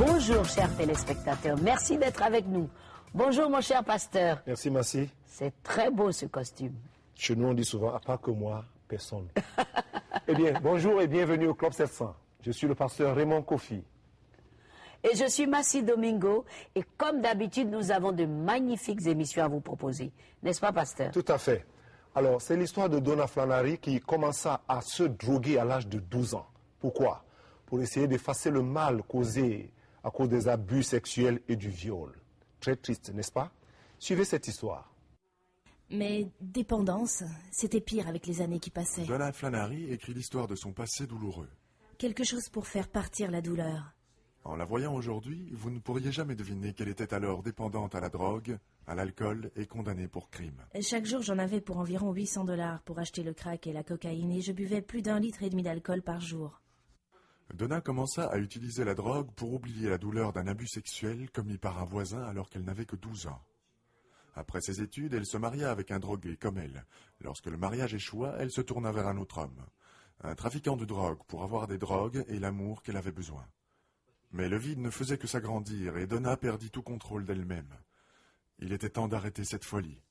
Bonjour chers téléspectateurs, merci d'être avec nous. Bonjour mon cher pasteur. Merci Massi. C'est très beau ce costume. Chez nous on dit souvent, à part que moi, personne. Eh bien, bonjour et bienvenue au Club 700. Je suis le pasteur Raymond Kofi. Et je suis Massi Domingo et comme d'habitude nous avons de magnifiques émissions à vous proposer. N'est-ce pas pasteur? Tout à fait. Alors, c'est l'histoire de Donna Flannery qui commença à se droguer à l'âge de 12 ans. Pourquoi? Pour essayer d'effacer le mal causé à cause des abus sexuels et du viol. Très triste, n'est-ce pas? Suivez cette histoire. Mais dépendance, c'était pire avec les années qui passaient. Donna Flannery écrit l'histoire de son passé douloureux. Quelque chose pour faire partir la douleur. En la voyant aujourd'hui, vous ne pourriez jamais deviner qu'elle était alors dépendante à la drogue, à l'alcool et condamnée pour crime. Chaque jour, j'en avais pour environ $800 pour acheter le crack et la cocaïne et je buvais plus d'1,5 litre d'alcool par jour. Donna commença à utiliser la drogue pour oublier la douleur d'un abus sexuel commis par un voisin alors qu'elle n'avait que 12 ans. Après ses études, elle se maria avec un drogué comme elle. Lorsque le mariage échoua, elle se tourna vers un autre homme, un trafiquant de drogue pour avoir des drogues et l'amour qu'elle avait besoin. Mais le vide ne faisait que s'agrandir et Donna perdit tout contrôle d'elle-même. Il était temps d'arrêter cette folie.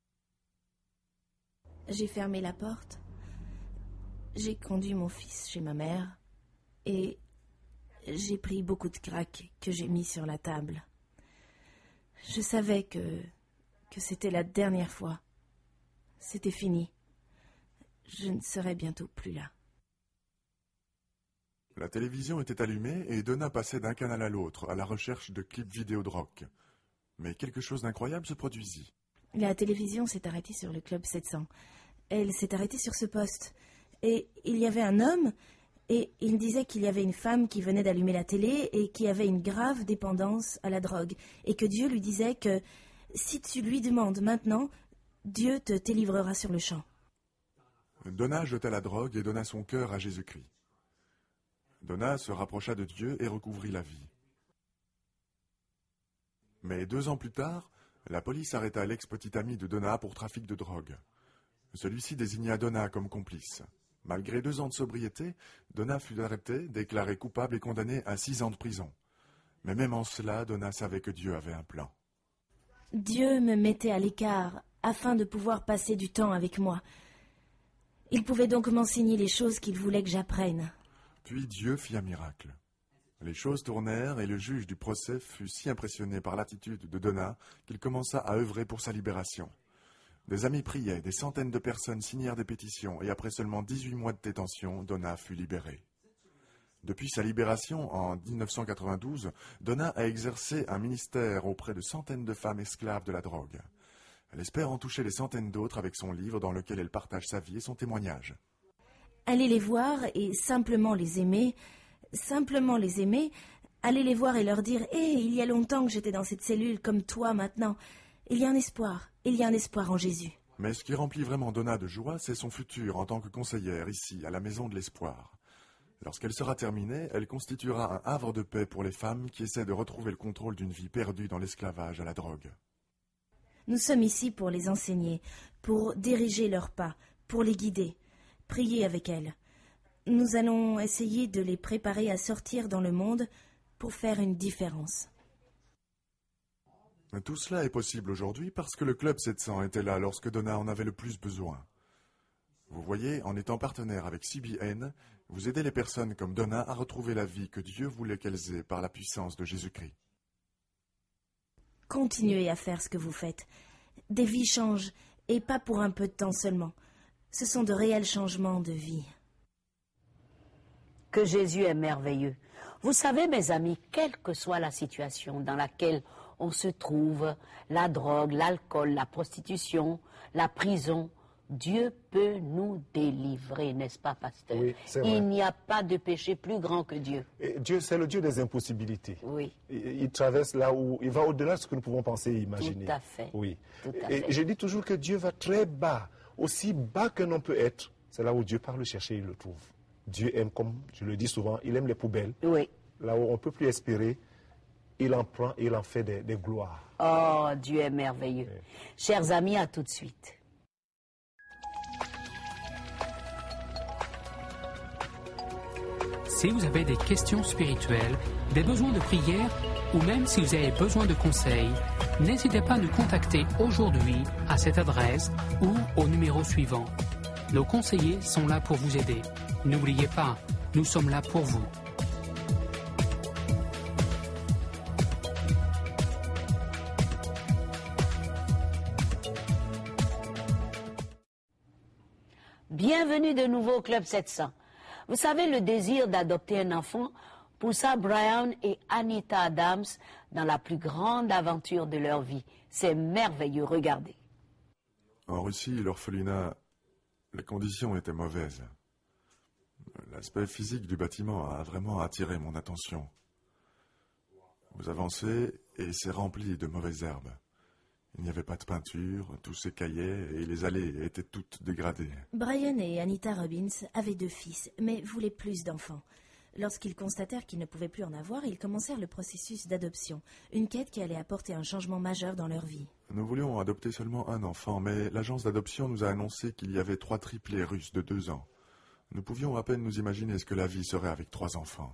J'ai fermé la porte. J'ai conduit mon fils chez ma mère. Et j'ai pris beaucoup de crack que j'ai mis sur la table. Je savais que c'était la dernière fois. C'était fini. Je ne serais bientôt plus là. La télévision était allumée et Donna passait d'un canal à l'autre à la recherche de clips vidéo de rock. Mais quelque chose d'incroyable se produisit. La télévision s'est arrêtée sur le Club 700. Elle s'est arrêtée sur ce poste. Et il y avait un homme... Et il disait qu'il y avait une femme qui venait d'allumer la télé et qui avait une grave dépendance à la drogue. Et que Dieu lui disait que si tu lui demandes maintenant, Dieu te délivrera sur le champ. Donna jeta la drogue et donna son cœur à Jésus-Christ. Donna se rapprocha de Dieu et recouvrit la vie. Mais 2 ans plus tard, la police arrêta l'ex-petit ami de Donna pour trafic de drogue. Celui-ci désigna Donna comme complice. Malgré 2 ans de sobriété, Donna fut arrêtée, déclarée coupable et condamnée à 6 ans de prison. Mais même en cela, Donna savait que Dieu avait un plan. Dieu me mettait à l'écart afin de pouvoir passer du temps avec moi. Il pouvait donc m'enseigner les choses qu'il voulait que j'apprenne. Puis Dieu fit un miracle. Les choses tournèrent et le juge du procès fut si impressionné par l'attitude de Donna qu'il commença à œuvrer pour sa libération. Des amis priaient, des centaines de personnes signèrent des pétitions et après seulement 18 mois de détention, Donna fut libérée. Depuis sa libération en 1992, Donna a exercé un ministère auprès de centaines de femmes esclaves de la drogue. Elle espère en toucher des centaines d'autres avec son livre dans lequel elle partage sa vie et son témoignage. Allez les voir et simplement les aimer, allez les voir et leur dire « Hé, il y a longtemps que j'étais dans cette cellule comme toi maintenant. Il y a un espoir en Jésus. » Mais ce qui remplit vraiment Donna de joie, c'est son futur en tant que conseillère ici, à la Maison de l'Espoir. Lorsqu'elle sera terminée, elle constituera un havre de paix pour les femmes qui essaient de retrouver le contrôle d'une vie perdue dans l'esclavage à la drogue. Nous sommes ici pour les enseigner, pour diriger leurs pas, pour les guider, prier avec elles. Nous allons essayer de les préparer à sortir dans le monde pour faire une différence. Tout cela est possible aujourd'hui parce que le Club 700 était là lorsque Donna en avait le plus besoin. Vous voyez, en étant partenaire avec CBN, vous aidez les personnes comme Donna à retrouver la vie que Dieu voulait qu'elles aient par la puissance de Jésus-Christ. Continuez à faire ce que vous faites. Des vies changent, et pas pour un peu de temps seulement. Ce sont de réels changements de vie. Que Jésus est merveilleux. Vous savez, mes amis, quelle que soit la situation dans laquelle on se trouve, la drogue, l'alcool, la prostitution, la prison, Dieu peut nous délivrer, n'est-ce pas, pasteur? Oui, c'est vrai. Il n'y a pas de péché plus grand que Dieu. Et Dieu, c'est le Dieu des impossibilités. Oui. Il traverse là où il va au-delà de ce que nous pouvons penser et imaginer. Tout à fait. Oui. Tout à Et fait. je dis toujours que Dieu va très bas, aussi bas qu'un homme peut être. C'est là où Dieu part le chercher, il le trouve. Dieu aime, comme je le dis souvent, il aime les poubelles. Oui. Là où on ne peut plus espérer, il en prend et il en fait des gloires. Oh, Dieu est merveilleux. Oui. Chers amis, à tout de suite. Si vous avez des questions spirituelles, des besoins de prière ou même si vous avez besoin de conseils, n'hésitez pas à nous contacter aujourd'hui à cette adresse ou au numéro suivant. Nos conseillers sont là pour vous aider. N'oubliez pas, nous sommes là pour vous. Bienvenue de nouveau au Club 700. Vous savez, le désir d'adopter un enfant poussa Brian et Anita Adams dans la plus grande aventure de leur vie. C'est merveilleux, regardez. En Russie, l'orphelinat, les conditions étaient mauvaises. L'aspect physique du bâtiment a vraiment attiré mon attention. Vous avancez et c'est rempli de mauvaises herbes. Il n'y avait pas de peinture, tout s'écaillait et les allées étaient toutes dégradées. Brian et Anita Robbins avaient 2 fils, mais voulaient plus d'enfants. Lorsqu'ils constatèrent qu'ils ne pouvaient plus en avoir, ils commencèrent le processus d'adoption, une quête qui allait apporter un changement majeur dans leur vie. Nous voulions adopter seulement un enfant, mais l'agence d'adoption nous a annoncé qu'il y avait 3 triplés russes de 2 ans. Nous pouvions à peine nous imaginer ce que la vie serait avec 3 enfants.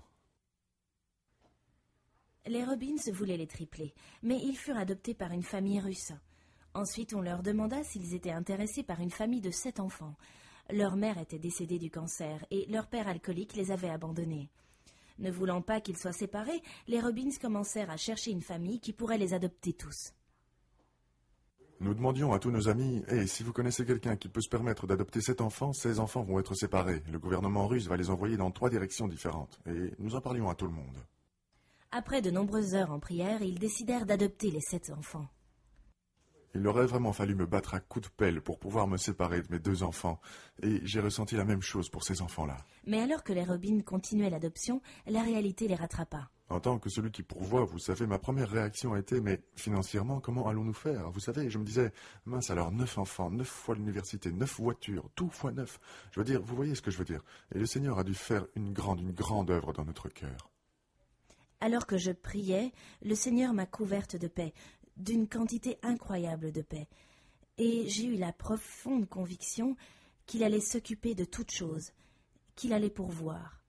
Les Robbins voulaient les triplés, mais ils furent adoptés par une famille russe. Ensuite, on leur demanda s'ils étaient intéressés par une famille de 7 enfants. Leur mère était décédée du cancer et leur père alcoolique les avait abandonnés. Ne voulant pas qu'ils soient séparés, les Robbins commencèrent à chercher une famille qui pourrait les adopter tous. Nous demandions à tous nos amis, « si vous connaissez quelqu'un qui peut se permettre d'adopter 7 enfants, ces enfants vont être séparés. Le gouvernement russe va les envoyer dans 3 directions différentes. » Et nous en parlions à tout le monde. Après de nombreuses heures en prière, ils décidèrent d'adopter les 7 enfants. Il aurait vraiment fallu me battre à coups de pelle pour pouvoir me séparer de mes 2 enfants. Et j'ai ressenti la même chose pour ces enfants-là. Mais alors que les Robbins continuaient l'adoption, la réalité les rattrapa. En tant que celui qui pourvoit, vous savez, ma première réaction a été « Mais financièrement, comment allons-nous faire ?» Vous savez, je me disais « Mince alors, 9 enfants, 9 fois l'université, 9 voitures, tout fois 9. » Je veux dire, vous voyez ce que je veux dire. Et le Seigneur a dû faire une grande œuvre dans notre cœur. Alors que je priais, le Seigneur m'a couverte de paix, d'une quantité incroyable de paix. Et j'ai eu la profonde conviction qu'il allait s'occuper de toutes choses, qu'il allait pourvoir.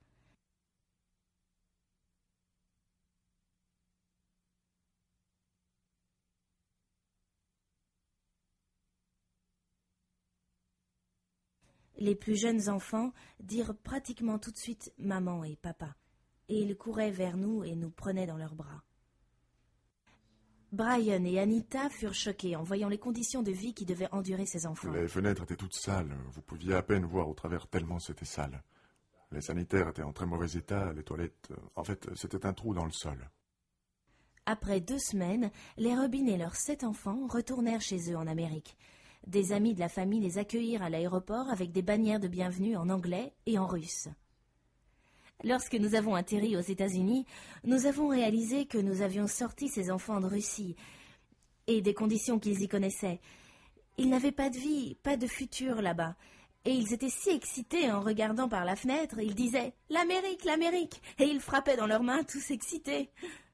Les plus jeunes enfants dirent pratiquement tout de suite « maman » et « papa ». Et ils couraient vers nous et nous prenaient dans leurs bras. Brian et Anita furent choqués en voyant les conditions de vie qui devaient endurer ces enfants. Les fenêtres étaient toutes sales, vous pouviez à peine voir au travers tellement c'était sale. Les sanitaires étaient en très mauvais état, les toilettes... En fait, c'était un trou dans le sol. Après 2 semaines, les Robbins et leurs 7 enfants retournèrent chez eux en Amérique. Des amis de la famille les accueillirent à l'aéroport avec des bannières de bienvenue en anglais et en russe. Lorsque nous avons atterri aux États-Unis, nous avons réalisé que nous avions sorti ces enfants de Russie et des conditions qu'ils y connaissaient. Ils n'avaient pas de vie, pas de futur là-bas. Et ils étaient si excités en regardant par la fenêtre, ils disaient « L'Amérique, l'Amérique !» et ils frappaient dans leurs mains tous excités.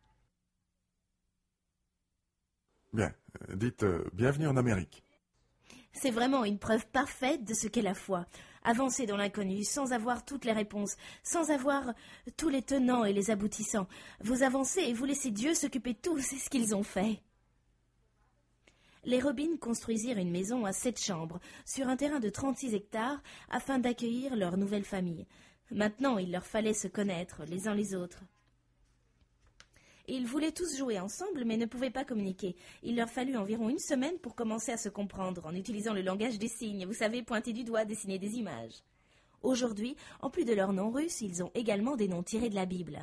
Bien, dites bienvenue en Amérique. C'est vraiment une preuve parfaite de ce qu'est la foi. Avancer dans l'inconnu, sans avoir toutes les réponses, sans avoir tous les tenants et les aboutissants. Vous avancez et vous laissez Dieu s'occuper de tout, c'est ce qu'ils ont fait. Les Robbins construisirent une maison à 7 chambres, sur un terrain de 36 hectares, afin d'accueillir leur nouvelle famille. Maintenant, il leur fallait se connaître les uns les autres. Ils voulaient tous jouer ensemble, mais ne pouvaient pas communiquer. Il leur fallut environ 1 semaine pour commencer à se comprendre, en utilisant le langage des signes, vous savez, pointer du doigt, dessiner des images. Aujourd'hui, en plus de leurs noms russes, ils ont également des noms tirés de la Bible.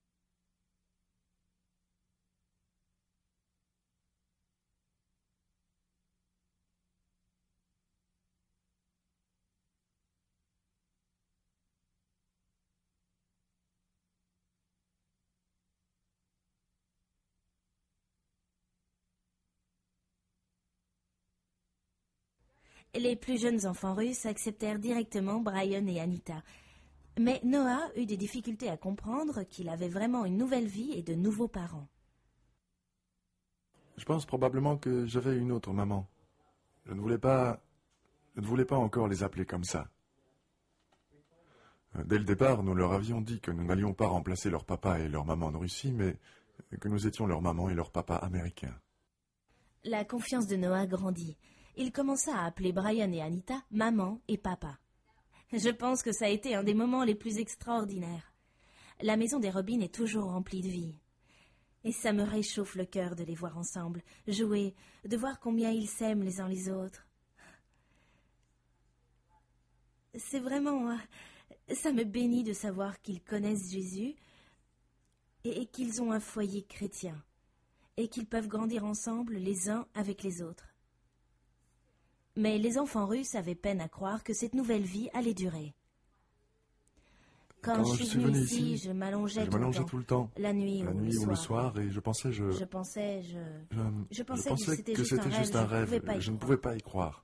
Les plus jeunes enfants russes acceptèrent directement Brian et Anita. Mais Noah eut des difficultés à comprendre qu'il avait vraiment une nouvelle vie et de nouveaux parents. Je pense probablement que j'avais une autre maman. Je ne voulais pas encore les appeler comme ça. Dès le départ, nous leur avions dit que nous n'allions pas remplacer leur papa et leur maman en Russie, mais que nous étions leur maman et leur papa américains. La confiance de Noah grandit. Il commença à appeler Brian et Anita maman et papa. Je pense que ça a été un des moments les plus extraordinaires. La maison des Robins est toujours remplie de vie. Et ça me réchauffe le cœur de les voir ensemble, jouer, de voir combien ils s'aiment les uns les autres. C'est vraiment... ça me bénit de savoir qu'ils connaissent Jésus et qu'ils ont un foyer chrétien et qu'ils peuvent grandir ensemble les uns avec les autres. Mais les enfants russes avaient peine à croire que cette nouvelle vie allait durer. Quand je suis venue ici, je m'allongeais tout le temps, la nuit ou le soir, et je pensais que c'était juste un rêve, je ne pouvais pas y croire.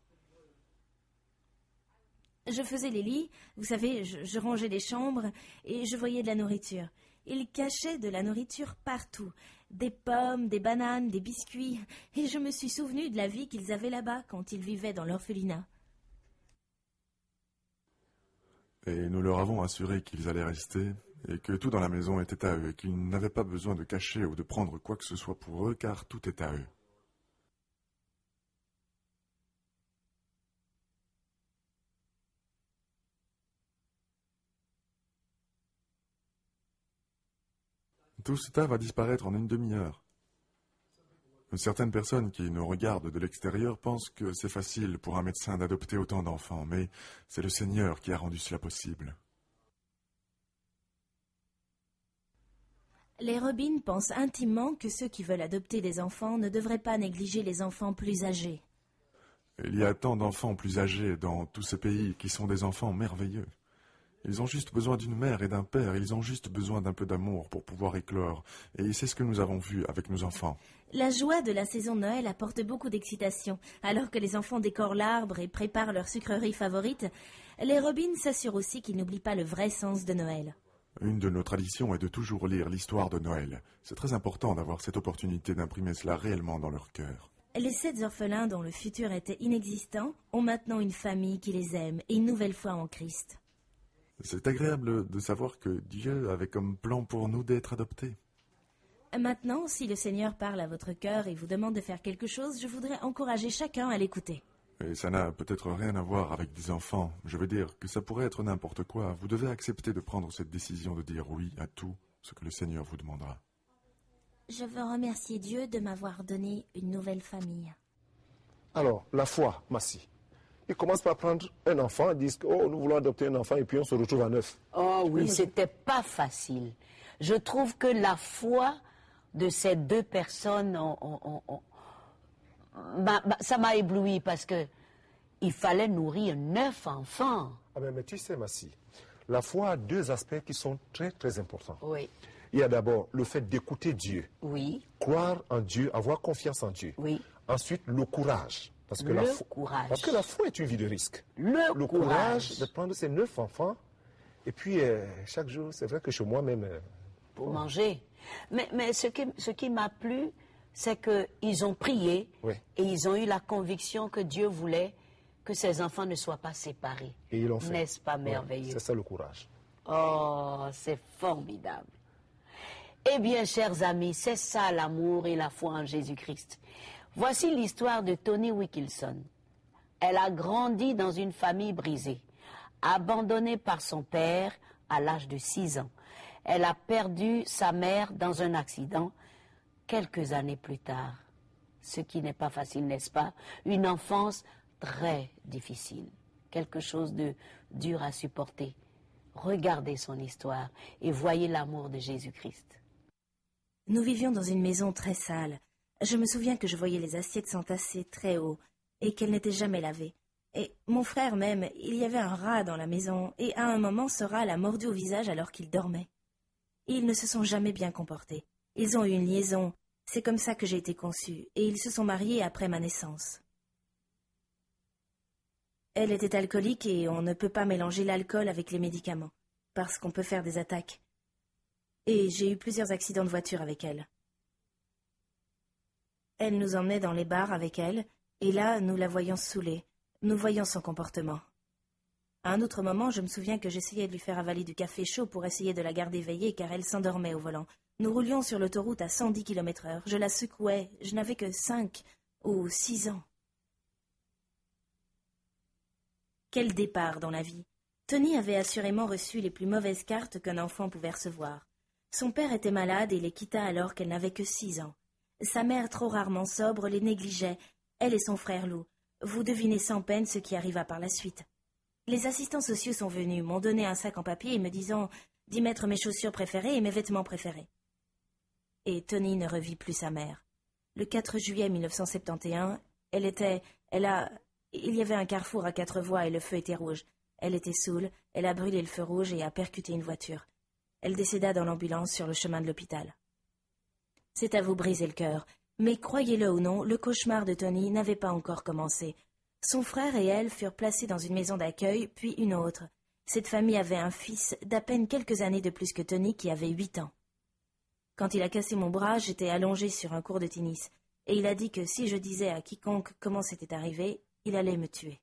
Je faisais les lits, vous savez, je rangeais les chambres et je voyais de la nourriture. Ils cachaient de la nourriture partout, des pommes, des bananes, des biscuits, et je me suis souvenue de la vie qu'ils avaient là-bas quand ils vivaient dans l'orphelinat. Et nous leur avons assuré qu'ils allaient rester, et que tout dans la maison était à eux, et qu'ils n'avaient pas besoin de cacher ou de prendre quoi que ce soit pour eux, car tout est à eux. Tout cela va disparaître en une demi-heure. Certaines personnes qui nous regardent de l'extérieur pensent que c'est facile pour un médecin d'adopter autant d'enfants, mais c'est le Seigneur qui a rendu cela possible. Les Robins pensent intimement que ceux qui veulent adopter des enfants ne devraient pas négliger les enfants plus âgés. Il y a tant d'enfants plus âgés dans tous ces pays qui sont des enfants merveilleux. Ils ont juste besoin d'une mère et d'un père, ils ont juste besoin d'un peu d'amour pour pouvoir éclore. Et c'est ce que nous avons vu avec nos enfants. La joie de la saison de Noël apporte beaucoup d'excitation. Alors que les enfants décorent l'arbre et préparent leurs sucreries favorites, les Robins s'assurent aussi qu'ils n'oublient pas le vrai sens de Noël. Une de nos traditions est de toujours lire l'histoire de Noël. C'est très important d'avoir cette opportunité d'imprimer cela réellement dans leur cœur. Les 7 orphelins dont le futur était inexistant ont maintenant une famille qui les aime et une nouvelle foi en Christ. C'est agréable de savoir que Dieu avait comme plan pour nous d'être adoptés. Maintenant, si le Seigneur parle à votre cœur et vous demande de faire quelque chose, je voudrais encourager chacun à l'écouter. Et ça n'a peut-être rien à voir avec des enfants. Je veux dire que ça pourrait être n'importe quoi. Vous devez accepter de prendre cette décision de dire oui à tout ce que le Seigneur vous demandera. Je veux remercier Dieu de m'avoir donné une nouvelle famille. Alors, la foi, Massi. Ils commencent par prendre un enfant, ils disent oh, nous voulons adopter un enfant et puis on se retrouve à 9. Oh oui, c'était pas facile. Je trouve que la foi de ces deux personnes, ça m'a ébloui parce que il fallait nourrir 9 enfants. Ah mais tu sais, Massi, la foi a 2 aspects qui sont très très importants. Oui. Il y a d'abord le fait d'écouter Dieu, Oui. croire en Dieu, avoir confiance en Dieu. Oui. Ensuite, le courage. Parce que courage. Parce que la foi est une vie de risque. Le courage de prendre ces 9 enfants. Et puis, chaque jour, c'est vrai que chez moi-même... pour manger. Mais ce qui m'a plu, c'est qu'ils ont prié et ils ont eu la conviction que Dieu voulait que ces enfants ne soient pas séparés. Et ils l'ont fait. N'est-ce pas merveilleux? C'est ça le courage. Oh, c'est formidable. Eh bien, chers amis, c'est ça l'amour et la foi en Jésus-Christ. Voici l'histoire de Toni Wilkinson. Elle a grandi dans une famille brisée, abandonnée par son père à l'âge de 6 ans. Elle a perdu sa mère dans un accident quelques années plus tard. Ce qui n'est pas facile, n'est-ce pas? Une enfance très difficile, quelque chose de dur à supporter. Regardez son histoire et voyez l'amour de Jésus-Christ. Nous vivions dans une maison très sale. Je me souviens que je voyais les assiettes s'entasser très haut et qu'elles n'étaient jamais lavées. Et mon frère même, il y avait un rat dans la maison et à un moment ce rat l'a mordu au visage alors qu'il dormait. Ils ne se sont jamais bien comportés. Ils ont eu une liaison, c'est comme ça que j'ai été conçue, et ils se sont mariés après ma naissance. Elle était alcoolique et on ne peut pas mélanger l'alcool avec les médicaments, parce qu'on peut faire des attaques. Et j'ai eu plusieurs accidents de voiture avec elle. Elle nous emmenait dans les bars avec elle, et là, nous la voyions saoulée, nous voyions son comportement. À un autre moment, je me souviens que j'essayais de lui faire avaler du café chaud pour essayer de la garder éveillée car elle s'endormait au volant. Nous roulions sur l'autoroute à 110 km/h. Je la secouais. Je n'avais que 5 ou 6 ans. Quel départ dans la vie! Tony avait assurément reçu les plus mauvaises cartes qu'un enfant pouvait recevoir. Son père était malade et les quitta alors qu'elle n'avait que 6 ans. Sa mère, trop rarement sobre, les négligeait, elle et son frère Lou. Vous devinez sans peine ce qui arriva par la suite. Les assistants sociaux sont venus, m'ont donné un sac en papier et me disant d'y mettre mes chaussures préférées et mes vêtements préférés. Et Tony ne revit plus sa mère. Le 4 juillet 1971, il y avait un carrefour à 4 voies et le feu était rouge. Elle était saoule, elle a brûlé le feu rouge et a percuté une voiture. Elle décéda dans l'ambulance sur le chemin de l'hôpital. C'est à vous briser le cœur, mais croyez-le ou non, le cauchemar de Tony n'avait pas encore commencé. Son frère et elle furent placés dans une maison d'accueil, puis une autre. Cette famille avait un fils d'à peine quelques années de plus que Tony, qui avait 8 ans. Quand il a cassé mon bras, j'étais allongée sur un court de tennis, et il a dit que si je disais à quiconque comment c'était arrivé, il allait me tuer.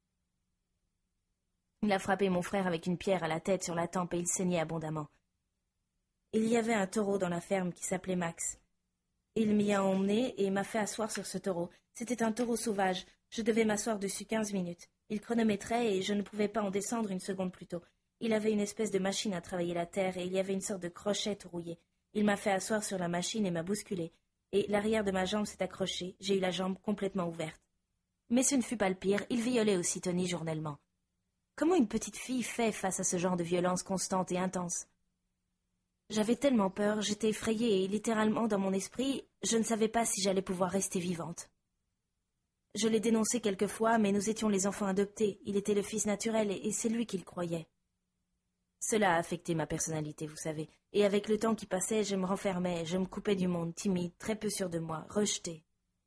Il a frappé mon frère avec une pierre à la tête sur la tempe et il saignait abondamment. Il y avait un taureau dans la ferme qui s'appelait Max. Il m'y a emmené et m'a fait asseoir sur ce taureau. C'était un taureau sauvage. Je devais m'asseoir dessus 15 minutes. Il chronométrait et je ne pouvais pas en descendre une seconde plus tôt. Il avait une espèce de machine à travailler la terre et il y avait une sorte de crochet tout rouillé. Il m'a fait asseoir sur la machine et m'a bousculé. Et l'arrière de ma jambe s'est accroché. J'ai eu la jambe complètement ouverte. Mais ce ne fut pas le pire. Il violait aussi Tony journellement. Comment une petite fille fait face à ce genre de violence constante et intense? J'avais tellement peur, j'étais effrayée et littéralement dans mon esprit, je ne savais pas si j'allais pouvoir rester vivante. Je l'ai dénoncé quelquefois, mais nous étions les enfants adoptés. Il était le fils naturel et c'est lui qui le croyait. Cela a affecté ma personnalité, vous savez. Et avec le temps qui passait, je me renfermais, je me coupais du monde, timide, très peu sûre de moi, rejetée.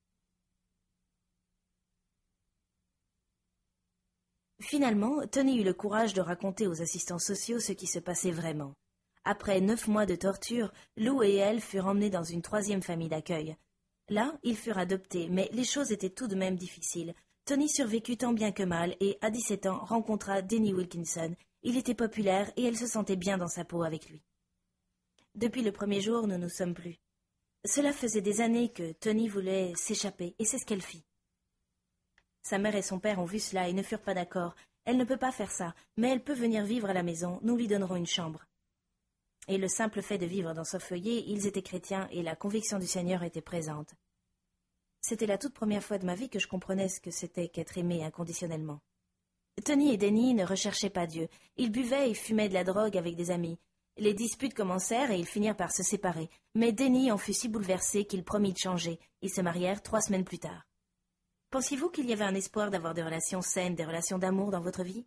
Finalement, Tony eut le courage de raconter aux assistants sociaux ce qui se passait vraiment. Après 9 mois de torture, Lou et elle furent emmenés dans une 3e famille d'accueil. Là, ils furent adoptés, mais les choses étaient tout de même difficiles. Tony survécut tant bien que mal et, à 17 ans, rencontra Denny Wilkinson. Il était populaire et elle se sentait bien dans sa peau avec lui. Depuis le premier jour, nous nous sommes plus. Cela faisait des années que Tony voulait s'échapper et c'est ce qu'elle fit. Sa mère et son père ont vu cela et ne furent pas d'accord. Elle ne peut pas faire ça, mais elle peut venir vivre à la maison, nous lui donnerons une chambre. Et le simple fait de vivre dans ce foyer, ils étaient chrétiens et la conviction du Seigneur était présente. C'était la toute première fois de ma vie que je comprenais ce que c'était qu'être aimé inconditionnellement. Tony et Denny ne recherchaient pas Dieu. Ils buvaient et fumaient de la drogue avec des amis. Les disputes commencèrent et ils finirent par se séparer. Mais Denny en fut si bouleversé qu'il promit de changer. Ils se marièrent 3 semaines plus tard. Pensiez-vous qu'il y avait un espoir d'avoir des relations saines, des relations d'amour dans votre vie?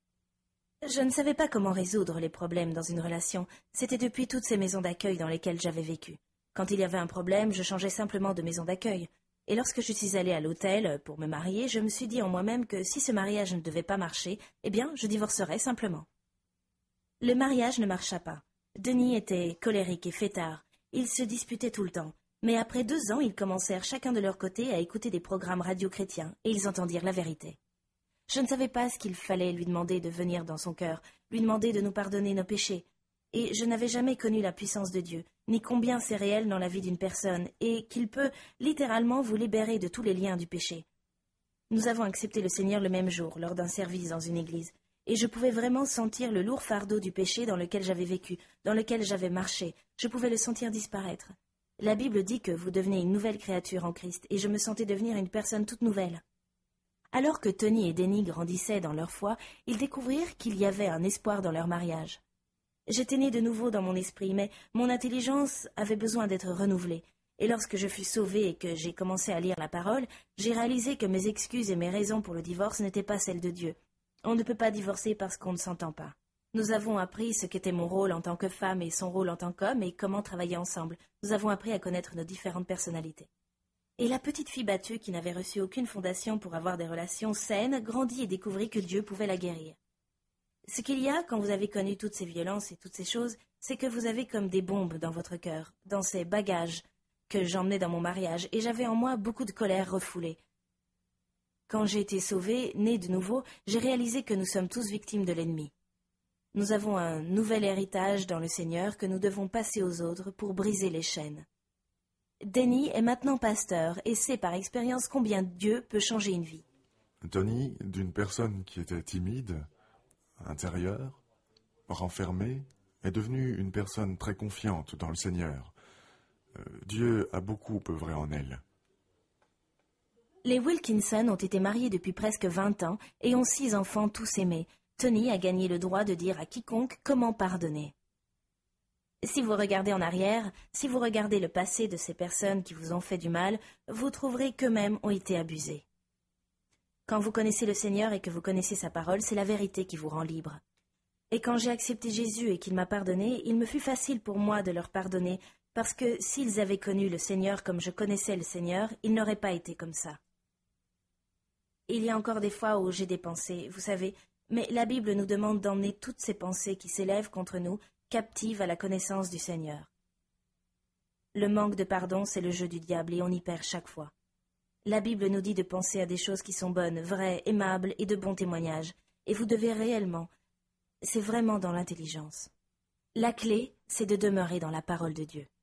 Je ne savais pas comment résoudre les problèmes dans une relation. C'était depuis toutes ces maisons d'accueil dans lesquelles j'avais vécu. Quand il y avait un problème, je changeais simplement de maison d'accueil. Et lorsque je suis allée à l'hôtel pour me marier, je me suis dit en moi-même que si ce mariage ne devait pas marcher, eh bien, je divorcerais simplement. Le mariage ne marcha pas. Denny était colérique et fêtard. Ils se disputaient tout le temps. Mais après 2 ans, ils commencèrent chacun de leur côté à écouter des programmes radio-chrétiens, et ils entendirent la vérité. Je ne savais pas ce qu'il fallait lui demander de venir dans son cœur, lui demander de nous pardonner nos péchés. Et je n'avais jamais connu la puissance de Dieu, ni combien c'est réel dans la vie d'une personne, et qu'il peut littéralement vous libérer de tous les liens du péché. Nous avons accepté le Seigneur le même jour, lors d'un service dans une église, et je pouvais vraiment sentir le lourd fardeau du péché dans lequel j'avais vécu, dans lequel j'avais marché. Je pouvais le sentir disparaître. La Bible dit que vous devenez une nouvelle créature en Christ, et je me sentais devenir une personne toute nouvelle. Alors que Tony et Denny grandissaient dans leur foi, ils découvrirent qu'il y avait un espoir dans leur mariage. J'étais née de nouveau dans mon esprit, mais mon intelligence avait besoin d'être renouvelée. Et lorsque je fus sauvée et que j'ai commencé à lire la parole, j'ai réalisé que mes excuses et mes raisons pour le divorce n'étaient pas celles de Dieu. On ne peut pas divorcer parce qu'on ne s'entend pas. Nous avons appris ce qu'était mon rôle en tant que femme et son rôle en tant qu'homme et comment travailler ensemble. Nous avons appris à connaître nos différentes personnalités. Et la petite fille battue qui n'avait reçu aucune fondation pour avoir des relations saines grandit et découvrit que Dieu pouvait la guérir. Ce qu'il y a quand vous avez connu toutes ces violences et toutes ces choses, c'est que vous avez comme des bombes dans votre cœur, dans ces bagages que j'emmenais dans mon mariage, et j'avais en moi beaucoup de colère refoulée. Quand j'ai été sauvée, née de nouveau, j'ai réalisé que nous sommes tous victimes de l'ennemi. Nous avons un nouvel héritage dans le Seigneur que nous devons passer aux autres pour briser les chaînes. Danny est maintenant pasteur et sait par expérience combien Dieu peut changer une vie. Tony, d'une personne qui était timide, intérieure, renfermée, est devenue une personne très confiante dans le Seigneur. Dieu a beaucoup œuvré en elle. Les Wilkinson ont été mariés depuis presque 20 ans et ont 6 enfants tous aimés. Tony a gagné le droit de dire à quiconque comment pardonner. Si vous regardez en arrière, si vous regardez le passé de ces personnes qui vous ont fait du mal, vous trouverez qu'eux-mêmes ont été abusés. Quand vous connaissez le Seigneur et que vous connaissez sa parole, c'est la vérité qui vous rend libre. Et quand j'ai accepté Jésus et qu'il m'a pardonné, il me fut facile pour moi de leur pardonner, parce que s'ils avaient connu le Seigneur comme je connaissais le Seigneur, ils n'auraient pas été comme ça. Il y a encore des fois où j'ai des pensées, vous savez, mais la Bible nous demande d'emmener toutes ces pensées qui s'élèvent contre nous, captives à la connaissance du Seigneur. Le manque de pardon, c'est le jeu du diable et on y perd chaque fois. La Bible nous dit de penser à des choses qui sont bonnes, vraies, aimables et de bons témoignages, et vous devez réellement, c'est vraiment dans l'intelligence. La clé, c'est de demeurer dans la parole de Dieu.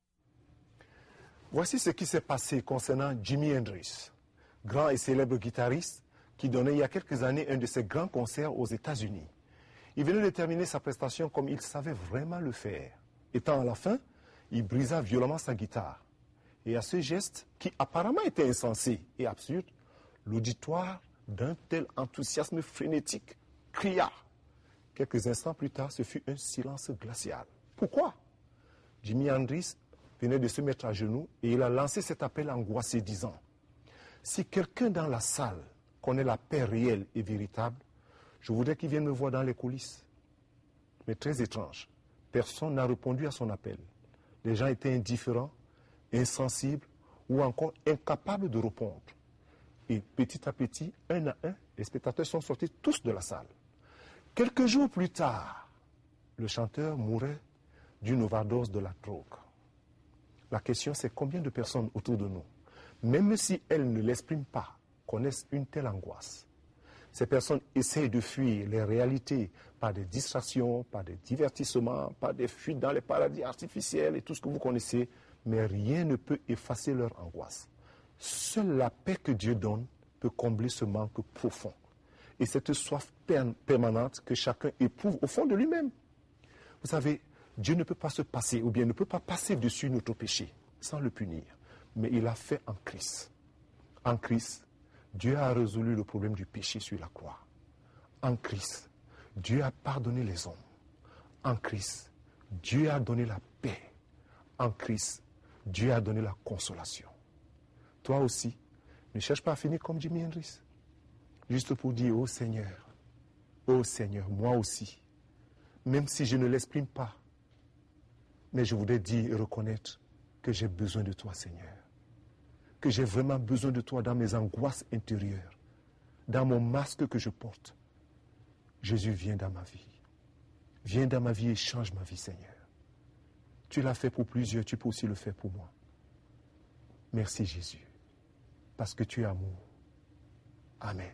Voici ce qui s'est passé concernant Jimi Hendrix, grand et célèbre guitariste qui donnait il y a quelques années un de ses grands concerts aux États-Unis. Il venait de terminer sa prestation comme il savait vraiment le faire. Étant à la fin, il brisa violemment sa guitare. Et à ce geste, qui apparemment était insensé et absurde, l'auditoire, d'un tel enthousiasme frénétique, cria. Quelques instants plus tard, ce fut un silence glacial. Pourquoi? Jimi Hendrix venait de se mettre à genoux et il a lancé cet appel angoissé disant « Si quelqu'un dans la salle connaît la paix réelle et véritable, je voudrais qu'il vienne me voir dans les coulisses. » Mais très étrange, personne n'a répondu à son appel. Les gens étaient indifférents, insensibles ou encore incapables de répondre. Et petit à petit, un à un, les spectateurs sont sortis tous de la salle. Quelques jours plus tard, le chanteur mourait d'une overdose de la drogue. La question, c'est combien de personnes autour de nous, même si elles ne l'expriment pas, connaissent une telle angoisse. Ces personnes essayent de fuir les réalités par des distractions, par des divertissements, par des fuites dans les paradis artificiels et tout ce que vous connaissez, mais rien ne peut effacer leur angoisse. Seule la paix que Dieu donne peut combler ce manque profond. Et cette soif permanente que chacun éprouve au fond de lui-même. Vous savez, Dieu ne peut pas se passer, ou bien ne peut pas passer dessus notre péché sans le punir. Mais il l'a fait en Christ. En Christ, Dieu a résolu le problème du péché sur la croix. En Christ, Dieu a pardonné les hommes. En Christ, Dieu a donné la paix. En Christ, Dieu a donné la consolation. Toi aussi, ne cherche pas à finir comme Jimi Hendrix. Juste pour dire, oh Seigneur, moi aussi, même si je ne l'exprime pas, mais je voudrais dire et reconnaître que j'ai besoin de toi, Seigneur. Que j'ai vraiment besoin de toi dans mes angoisses intérieures, dans mon masque que je porte. Jésus, viens dans ma vie. Viens dans ma vie et change ma vie, Seigneur. Tu l'as fait pour plusieurs, tu peux aussi le faire pour moi. Merci, Jésus, parce que tu es amour. Amen.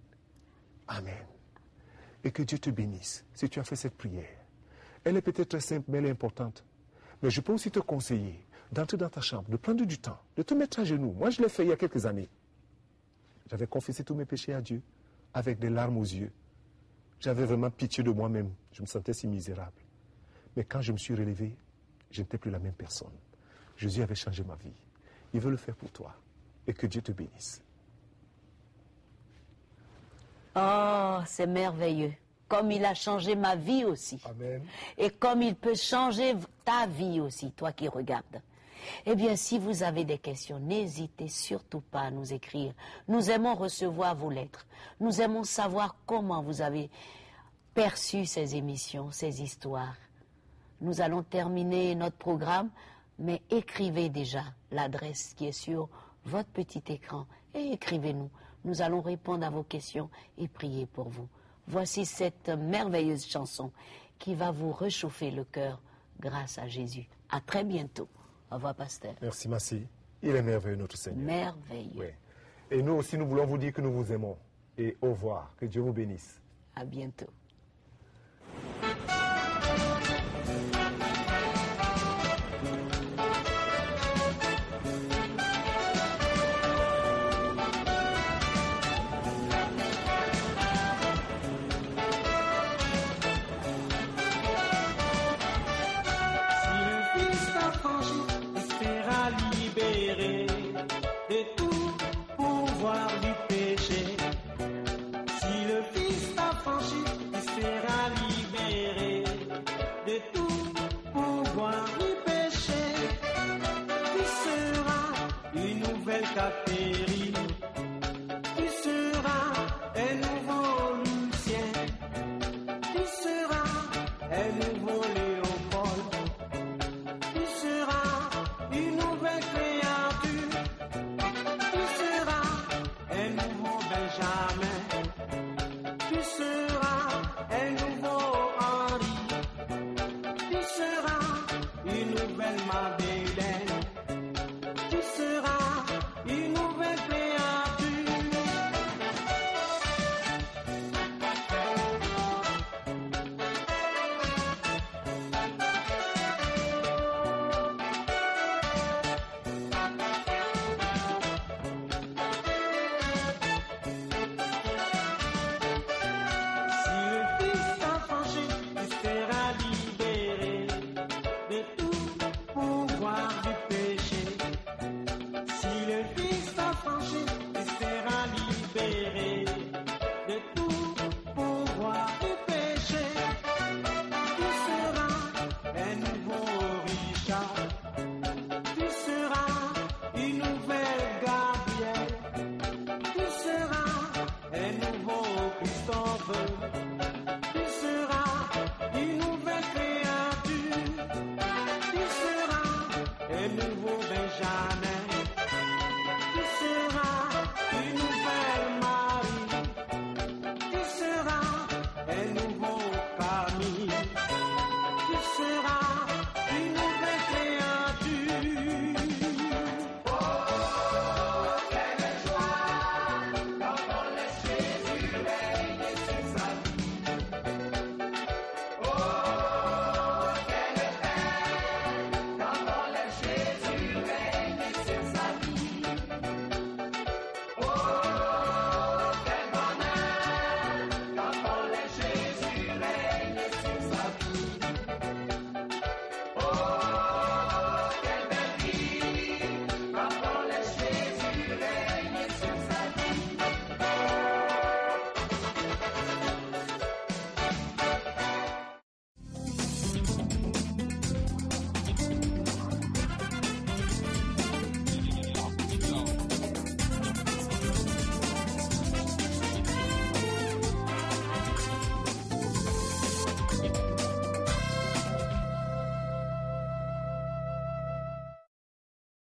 Amen. Et que Dieu te bénisse si tu as fait cette prière. Elle est peut-être très simple, mais elle est importante. Mais je peux aussi te conseiller d'entrer dans ta chambre, de prendre du temps, de te mettre à genoux. Moi, je l'ai fait il y a quelques années. J'avais confessé tous mes péchés à Dieu, avec des larmes aux yeux. J'avais vraiment pitié de moi-même. Je me sentais si misérable. Mais quand je me suis relevé, je n'étais plus la même personne. Jésus avait changé ma vie. Il veut le faire pour toi. Et que Dieu te bénisse. Oh, c'est merveilleux. Comme il a changé ma vie aussi. Amen. Et comme il peut changer ta vie aussi, toi qui regardes. Eh bien, si vous avez des questions, n'hésitez surtout pas à nous écrire. Nous aimons recevoir vos lettres. Nous aimons savoir comment vous avez perçu ces émissions, ces histoires. Nous allons terminer notre programme, mais écrivez déjà l'adresse qui est sur votre petit écran et écrivez-nous. Nous allons répondre à vos questions et prier pour vous. Voici cette merveilleuse chanson qui va vous réchauffer le cœur grâce à Jésus. À très bientôt. Au revoir, pasteur. Merci, Massi. Il est merveilleux, notre Seigneur. Merveilleux. Oui. Et nous aussi, nous voulons vous dire que nous vous aimons. et au revoir. Que Dieu vous bénisse. À bientôt. Nouveau Benjamin.